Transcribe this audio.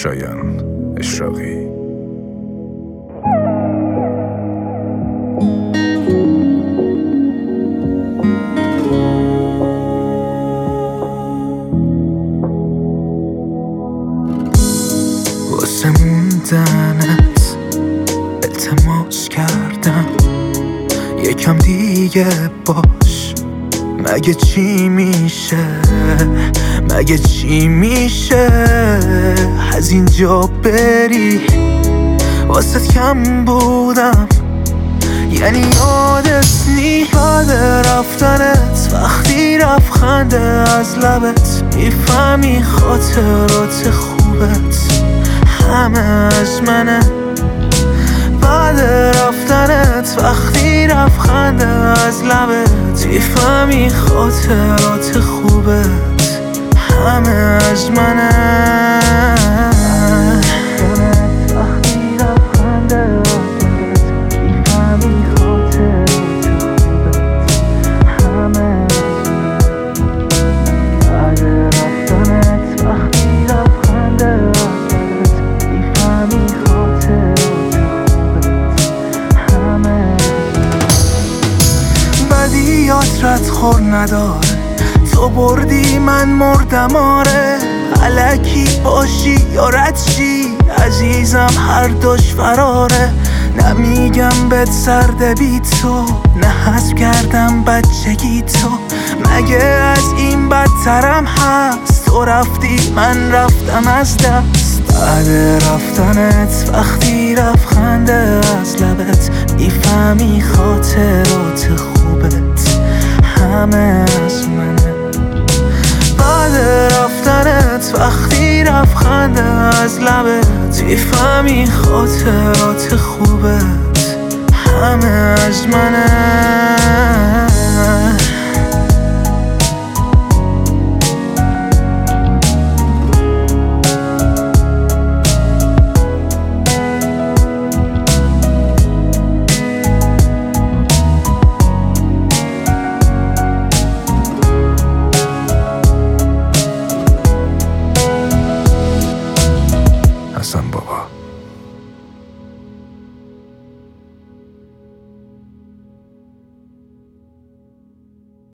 شایان اشراقی. واسه موندنت التماس کردم یکم دیگه باش. مگه چی میشه از اینجا بری؟ واسه کم بودم یعنی یادت یاد رفتنت وقتی رفت از لبت میفهمی خاطرات خوبت همه از منه. بعد رفتنت وقتی رفت از لبت میفهمی خاطرات خوبت همه از منه. رد خور نداره تو بردی من مردم آره. الکی باشی یا رد شی عزیزم هر دوش فراره. نمیگم بهت سرده بی تو نه حذف کردم بچگی تو. مگه از این بدترم هست؟ تو رفتی من رفتم از دست. بعد رفتنت وقتی رفت خنده از لبت میفهمی خاطرات خوبت همه از منه. بعد رفتنت وقتی رفت خنده از لبت میفهمی خاطرات خوبت همه از منه.